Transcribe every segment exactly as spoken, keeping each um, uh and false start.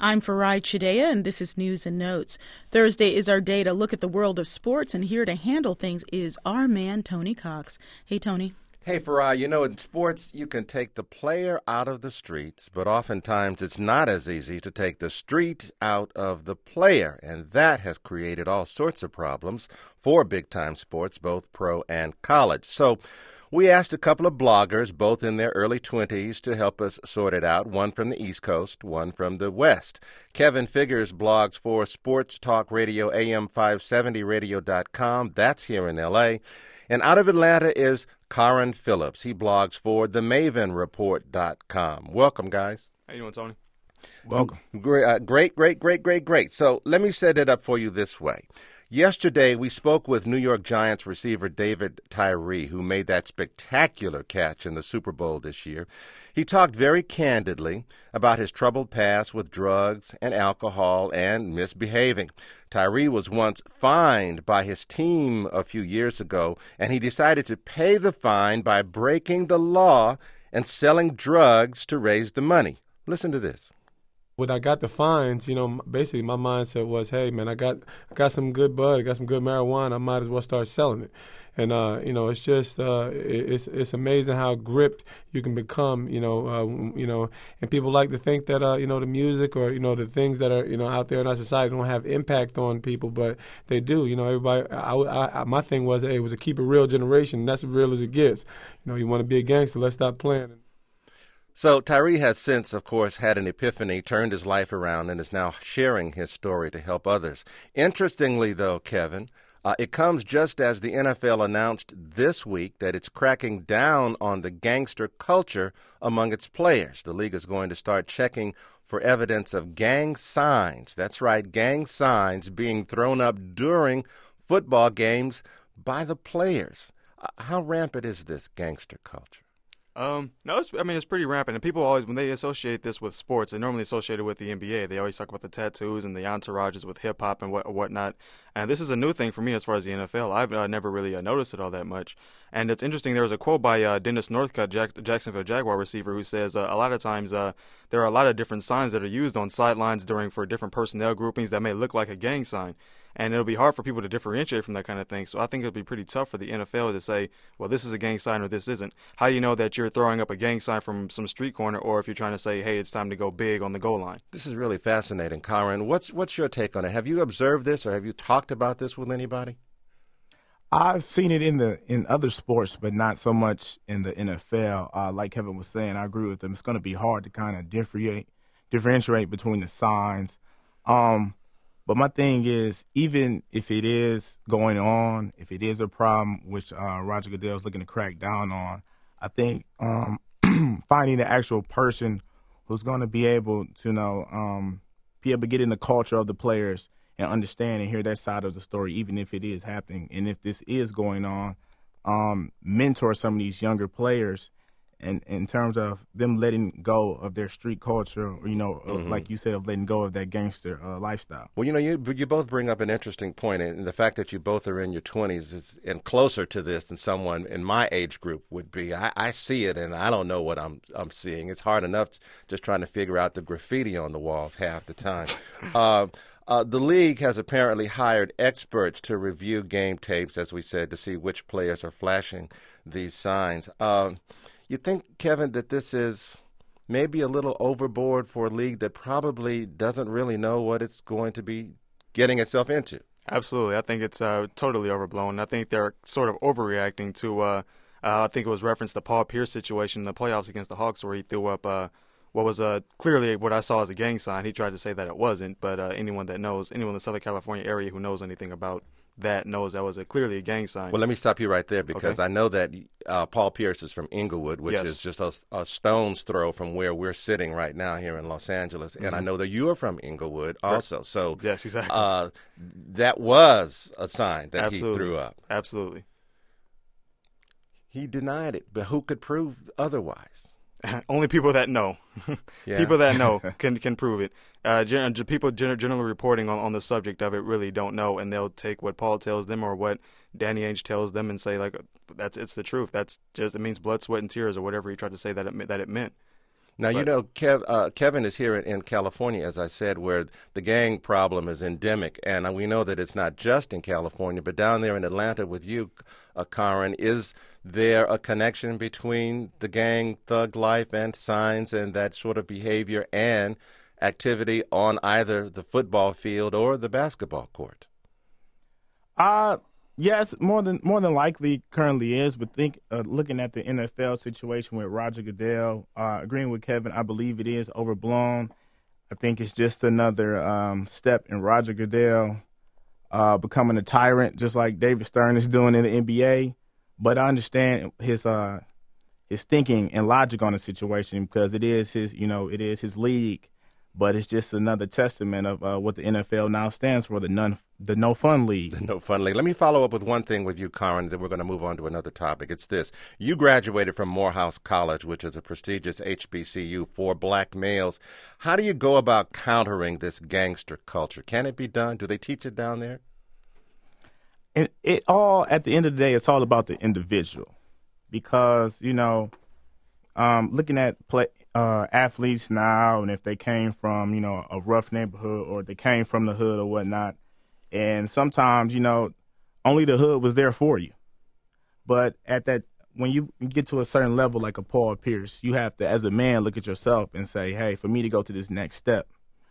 I'm Farai Chideya, and this is News and Notes. Thursday is our day to look at the world of sports, and here to handle things is our man, Tony Cox. Hey, Tony. Hey, Farai, you know, in sports, you can take the player out of the streets, but oftentimes it's not as easy to take the street out of the player, and that has created all sorts of problems for big-time sports, both pro and college. So we asked a couple of bloggers, both in their early twenties, to help us sort it out, one from the East Coast, one from the West. Kevin Figures blogs for Sports Talk Radio, A M five seventy radio dot com. That's here in L A. And out of Atlanta is Karan Phillips. He blogs for the maven report dot com. Welcome, guys. How you doing, Tony? Welcome. Great, uh, great, great, great, great, great. So let me set it up for you this way. Yesterday, we spoke with New York Giants receiver David Tyree, who made that spectacular catch in the Super Bowl this year. He talked very candidly about his troubled past with drugs and alcohol and misbehaving. Tyree was once fined by his team a few years ago, and he decided to pay the fine by breaking the law and selling drugs to raise the money. Listen to this. When I got the fines, you know, basically my mindset was, hey, man, I got I got some good bud, I got some good marijuana, I might as well start selling it. And, uh, you know, it's just, uh, it's it's amazing how gripped you can become, you know, uh, you know, and people like to think that, uh, you know, the music or, you know, the things that are, you know, out there in our society don't have impact on people, but they do. You know, everybody, I, I, I, my thing was, hey, it was a keep it real generation, and that's as real as it gets. You know, you want to be a gangster, let's stop playing. So Tyree has since, of course, had an epiphany, turned his life around, and is now sharing his story to help others. Interestingly, though, Kevin, uh, it comes just as the N F L announced this week that it's cracking down on the gangster culture among its players. The league is going to start checking for evidence of gang signs. That's right, gang signs being thrown up during football games by the players. Uh, how rampant is this gangster culture? Um, no, it's, I mean, it's pretty rampant. And people always, when they associate this with sports, they normally associate it with the N B A. They always talk about the tattoos and the entourages with hip-hop and what whatnot. And this is a new thing for me as far as the N F L. I've uh, never really uh, noticed it all that much. And it's interesting, there was a quote by uh, Dennis Northcutt, Jack- Jacksonville Jaguar receiver, who says uh, a lot of times uh, there are a lot of different signs that are used on sidelines during for different personnel groupings that may look like a gang sign. And it'll be hard for people to differentiate from that kind of thing. So I think it'll be pretty tough for the N F L to say, well, this is a gang sign or this isn't. How do you know that you're throwing up a gang sign from some street corner, or if you're trying to say, hey, it's time to go big on the goal line? This is really fascinating, Karan. What's what's your take on it? Have you observed this, or have you talked about this with anybody? I've seen it in the in other sports, but not so much in the N F L. Uh, like Kevin was saying, I agree with him. It's going to be hard to kind of differentiate differentiate between the signs. Um, But my thing is, even if it is going on, if it is a problem, which uh, Roger Goodell is looking to crack down on, I think um, finding the actual person who's going to be able to, you know, um, be able to get in the culture of the players and understand and hear their side of the story, even if it is happening. And if this is going on, um, mentor some of these younger players. And in terms of them letting go of their street culture, or, you know, mm-hmm. like you said, of letting go of that gangster uh, lifestyle. Well, you know, you you both bring up an interesting point, and the fact that you both are in your twenties is and closer to this than someone in my age group would be. I, I see it, and I don't know what I'm I'm seeing. It's hard enough just trying to figure out the graffiti on the walls half the time. uh, uh, the league has apparently hired experts to review game tapes, as we said, to see which players are flashing these signs. Um, You think, Kevin, that this is maybe a little overboard for a league that probably doesn't really know what it's going to be getting itself into? Absolutely. I think it's uh, totally overblown. I think they're sort of overreacting to, uh, uh, I think it was referenced the Paul Pierce situation in the playoffs against the Hawks, where he threw up uh, what was uh, clearly what I saw as a gang sign. He tried to say that it wasn't, but uh, anyone that knows, anyone in the Southern California area who knows anything about that knows that was a, clearly a gang sign. Well, let me stop you right there, because okay. I know that uh, Paul Pierce is from Inglewood, which yes. is just a, a stone's throw from where we're sitting right now here in Los Angeles. Mm-hmm. And I know that you are from Inglewood also. So yes, exactly. Uh, that was a sign that Absolutely. he threw up. Absolutely. He denied it, but who could prove otherwise? Only people that know. yeah. People that know can can prove it. Uh, gen- people gen- generally reporting on, on the subject of it really don't know, and they'll take what Paul tells them or what Danny Ainge tells them and say, like, that's it's the truth. That's just, it means blood, sweat, and tears, or whatever he tried to say that it, that it meant. Now, But, you know, Kev, uh, Kevin is here in, in California, as I said, where the gang problem is endemic. And we know that it's not just in California, but down there in Atlanta with you, uh, Karen, is there a connection between the gang thug life and signs and that sort of behavior and activity on either the football field or the basketball court? Uh, yes, more than more than likely currently is, but think uh, looking at the N F L situation with Roger Goodell, uh, agreeing with Kevin, I believe it is overblown. I think it's just another um, step in Roger Goodell uh, becoming a tyrant, just like David Stern is doing in the N B A. But I understand his uh, his thinking and logic on the situation because it is his, you know, it is his league. But it's just another testament of uh, what the N F L now stands for, the none, the no fun league. The no fun league. Let me follow up with one thing with you, Karen, then we're going to move on to another topic. It's this. You graduated from Morehouse College, which is a prestigious H B C U for black males. How do you go about countering this gangster culture? Can it be done? Do they teach it down there? And it all, at the end of the day, it's all about the individual. Because, you know, um, looking at play, uh, athletes now, and if they came from, you know, a rough neighborhood or they came from the hood or whatnot, and sometimes, you know, only the hood was there for you. But at that, when you get to a certain level like a Paul Pierce, you have to, as a man, look at yourself and say, hey, for me to go to this next step,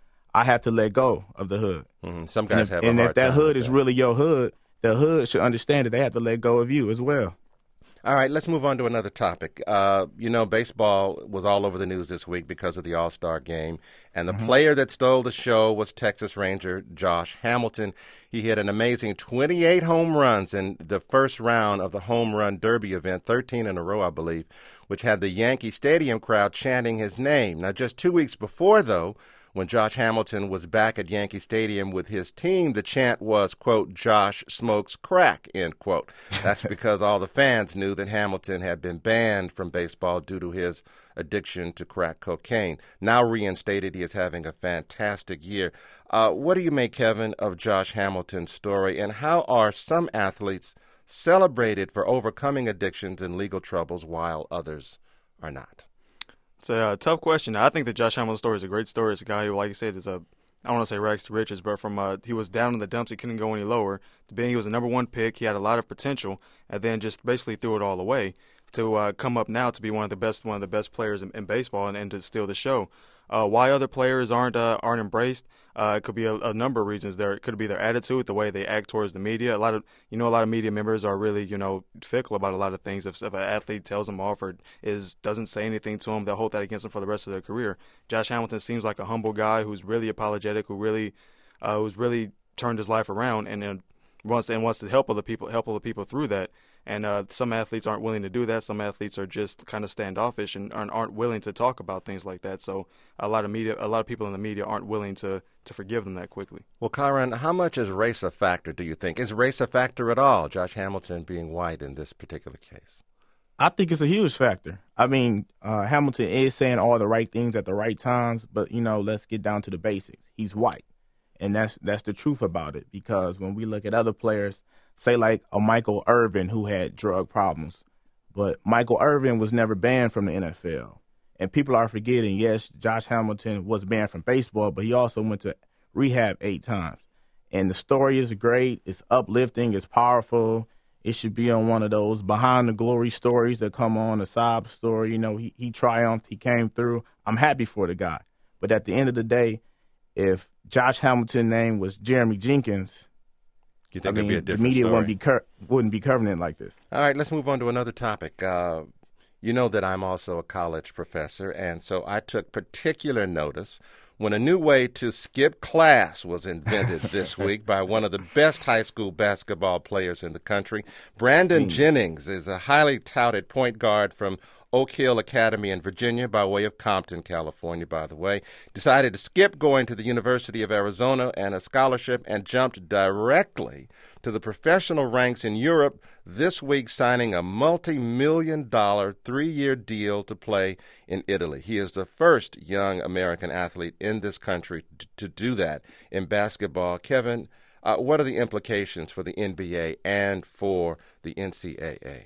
I have to let go of the hood. Mm-hmm. Some guys and if, have a and hard if that time hood with is that. really your hood, the hood should understand that they have to let go of you as well. All right, let's move on to another topic. Uh, you know, baseball was all over the news this week because of the All-Star game, and the mm-hmm. player that stole the show was Texas Ranger Josh Hamilton. He hit an amazing twenty-eight home runs in the first round of the Home Run Derby event, thirteen in a row, I believe, which had the Yankee Stadium crowd chanting his name. Now, just two weeks before, though, when Josh Hamilton was back at Yankee Stadium with his team, the chant was, quote, Josh smokes crack, end quote. That's because all the fans knew that Hamilton had been banned from baseball due to his addiction to crack cocaine. Now reinstated, he is having a fantastic year. Uh, what do you make, Kevin, of Josh Hamilton's story, and how are some athletes celebrated for overcoming addictions and legal troubles while others are not? It's a uh, tough question. I think the Josh Hamilton story is a great story. It's a guy who, like you said, is a, I don't want to say rags to riches, but from uh, he was down in the dumps, he couldn't go any lower. To being he was a number one pick, he had a lot of potential, and then just basically threw it all away to uh, come up now to be one of the best, one of the best players in, in baseball, and, and to steal the show. Uh, why other players aren't uh, aren't embraced? Uh, it could be a, a number of reasons. There it could be their attitude, the way they act towards the media. A lot of you know, a lot of media members are really you know fickle about a lot of things. If, if an athlete tells them off or is doesn't say anything to them, they'll hold that against them for the rest of their career. Josh Hamilton seems like a humble guy who's really apologetic, who really uh, who's really turned his life around, and, and wants and wants to help other people help other people through that. And uh, some athletes aren't willing to do that. Some athletes are just kind of standoffish and aren't, aren't willing to talk about things like that. So a lot of media, a lot of people in the media aren't willing to, to forgive them that quickly. Well, Karen, how much is race a factor, do you think? Is race a factor at all, Josh Hamilton being white in this particular case? I think it's a huge factor. I mean, uh, Hamilton is saying all the right things at the right times, but, you know, let's get down to the basics. He's white, and that's that's the truth about it, because when we look at other players, say like a Michael Irvin who had drug problems, but Michael Irvin was never banned from the N F L. And people are forgetting, yes, Josh Hamilton was banned from baseball, but he also went to rehab eight times. And the story is great. It's uplifting. It's powerful. It should be on one of those behind the glory stories that come on, a sob story. You know, he, he triumphed. He came through. I'm happy for the guy. But at the end of the day, if Josh Hamilton's name was Jeremy Jenkins, you think I mean, it'd be a different the media story? wouldn't be, cur- wouldn't be covering it like this. All right, let's move on to another topic. Uh, you know that I'm also a college professor, and so I took particular notice when a new way to skip class was invented this week by one of the best high school basketball players in the country. Brandon Jeez. Jennings is a highly touted point guard from Oak Hill Academy in Virginia, by way of Compton, California, by the way, decided to skip going to the University of Arizona and a scholarship and jumped directly to the professional ranks in Europe, this week signing a multi-million dollar three-year deal to play in Italy. He is the first young American athlete in this country t- to do that in basketball. Kevin, uh, what are the implications for the N B A and for the N C double A?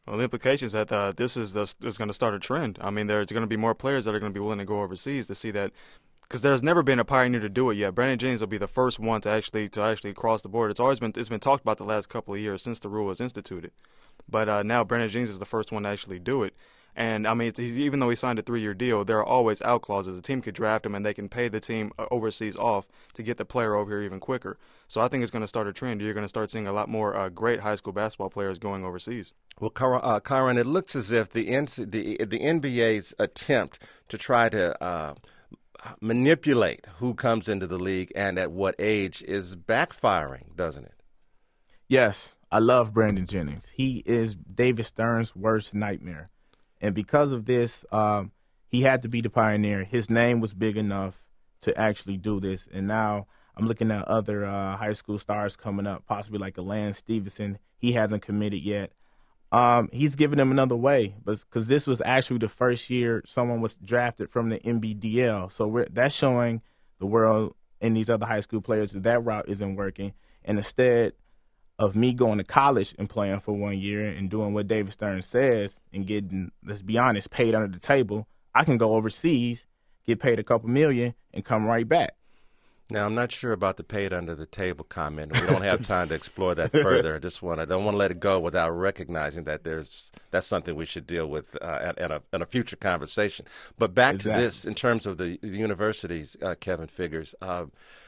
Well, the implication is that uh, this is the, is going to start a trend. I mean, there's going to be more players that are going to be willing to go overseas to see that, because there's never been a pioneer to do it yet. Brandon Jennings will be the first one to actually to actually cross the board. It's always been it's been talked about the last couple of years since the rule was instituted, but uh, now Brandon Jennings is the first one to actually do it. And, I mean, it's, he's, even though he signed a three-year deal, there are always out clauses. The team could draft him, and they can pay the team overseas off to get the player over here even quicker. So I think it's going to start a trend. You're going to start seeing a lot more uh, great high school basketball players going overseas. Well, uh, Kyron, it looks as if the, N C, the, the N B A's attempt to try to uh, manipulate who comes into the league and at what age is backfiring, doesn't it? Yes, I love Brandon Jennings. He is David Stern's worst nightmare. And because of this, um, he had to be the pioneer. His name was big enough to actually do this. And now I'm looking at other uh, high school stars coming up, possibly like a Lance Stevenson. He hasn't committed yet. Um, he's giving them another way, because this was actually the first year someone was drafted from the N B D L. So we're, that's showing the world and these other high school players that that route isn't working. And instead of me going to college and playing for one year and doing what David Stern says and getting, let's be honest, paid under the table, I can go overseas, get paid a couple million, and come right back. Now, I'm not sure about the paid under the table comment. We don't have time to explore that further. I just want to, I don't want to let it go without recognizing that there's that's something we should deal with uh, at, at, a, at a future conversation. But back exactly. to this, in terms of the, the universities, uh, Kevin Figures, uh,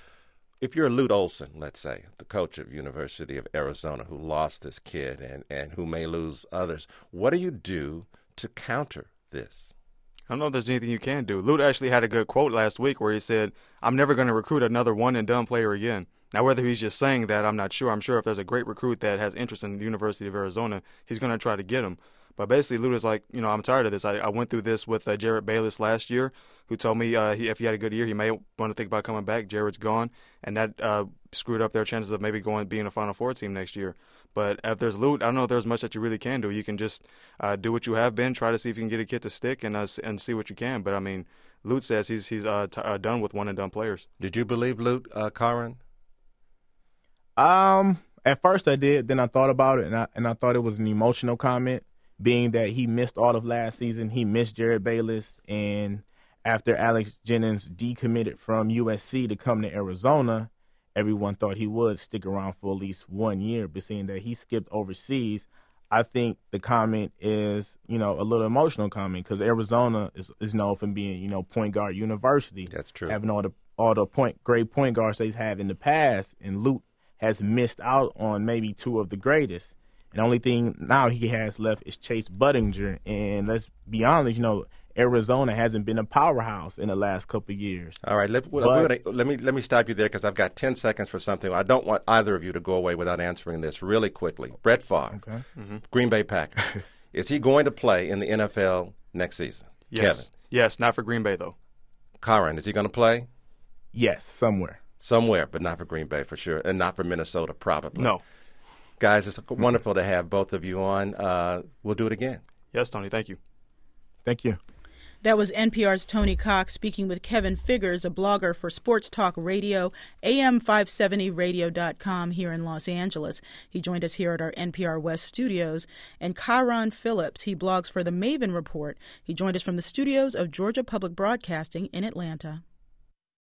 if you're Lute Olson, let's say, the coach of University of Arizona who lost this kid and, and who may lose others, what do you do to counter this? I don't know if there's anything you can do. Lute actually had a good quote last week where he said, I'm never going to recruit another one-and-done player again. Now, whether he's just saying that, I'm not sure. I'm sure if there's a great recruit that has interest in the University of Arizona, he's going to try to get him. But basically, Lute is like, you know, I'm tired of this. I, I went through this with uh, Jared Bayless last year, who told me uh, he, if he had a good year, he may want to think about coming back. Jared's gone, and that uh, screwed up their chances of maybe going being a Final Four team next year. But if there's Lute, I don't know if there's much that you really can do. You can just uh, do what you have been, try to see if you can get a kid to stick, and uh, and see what you can. But, I mean, Lute says he's he's uh, t- uh, done with one-and-done players. Did you believe Lute, uh, Kyron? Um, at first I did. Then I thought about it, and I, and I thought it was an emotional comment, being that he missed all of last season. He missed Jared Bayless, and after Alex Jennings decommitted from U S C to come to Arizona, everyone thought he would stick around for at least one year. But seeing that he skipped overseas, I think the comment is, you know, a little emotional comment, because Arizona is, is known for being, you know, point guard university. That's true. Having all the all the point great point guards they've had in the past, and Lute has missed out on maybe two of the greatest. And the only thing now he has left is Chase Budinger. And let's be honest, you know, Arizona hasn't been a powerhouse in the last couple of years. All right, let, well, but, gonna, let me let me stop you there, because I've got ten seconds for something. I don't want either of you to go away without answering this really quickly. Brett Favre, okay. mm-hmm. Green Bay Packers. Is he going to play in the N F L next season? Yes. Kevin? Yes, not for Green Bay, though. Kyron, is he going to play? Yes, somewhere. Somewhere, but not for Green Bay for sure, and not for Minnesota probably. No. Guys, it's wonderful to have both of you on. Uh, we'll do it again. Yes, Tony, thank you. Thank you. That was N P R's Tony Cox speaking with Kevin Figures, a blogger for Sports Talk Radio, A M five seventy radio dot com here in Los Angeles. He joined us here at our N P R West studios. And Kyron Phillips, he blogs for the Maven Report. He joined us from the studios of Georgia Public Broadcasting in Atlanta.